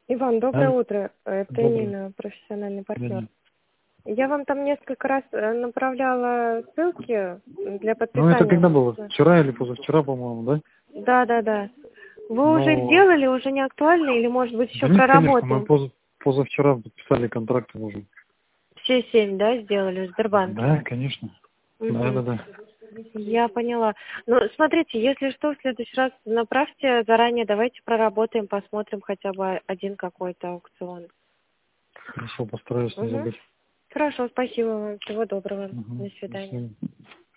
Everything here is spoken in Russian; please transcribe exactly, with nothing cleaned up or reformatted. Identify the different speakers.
Speaker 1: Иван, доброе
Speaker 2: Алло,
Speaker 1: утро. Это
Speaker 2: добрый.
Speaker 1: Нина, профессиональный партнер.
Speaker 2: Да-да.
Speaker 1: Я вам там несколько раз э, направляла ссылки для
Speaker 2: Ну, это
Speaker 1: подписания.
Speaker 2: когда было? Вчера или позавчера, по-моему, да?
Speaker 1: Да, да, да. Вы уже
Speaker 2: Ну,
Speaker 1: сделали, уже не актуально, или, может быть,
Speaker 2: да
Speaker 1: еще
Speaker 2: нет, конечно, мы
Speaker 1: проработаем?
Speaker 2: поз- позавчера подписали контракт уже.
Speaker 1: Все семь, да, сделали в Сбербанке?
Speaker 2: Да, конечно.
Speaker 1: Угу.
Speaker 2: Да-да-да.
Speaker 1: Я поняла. Ну, смотрите, если что, в следующий раз направьте заранее, давайте проработаем, посмотрим хотя бы один какой-то аукцион.
Speaker 2: Хорошо, постараюсь не
Speaker 1: Угу.
Speaker 2: забыть.
Speaker 1: Хорошо, спасибо вам. Всего доброго.
Speaker 2: Угу.
Speaker 1: До
Speaker 2: До
Speaker 1: свидания.
Speaker 2: свидания.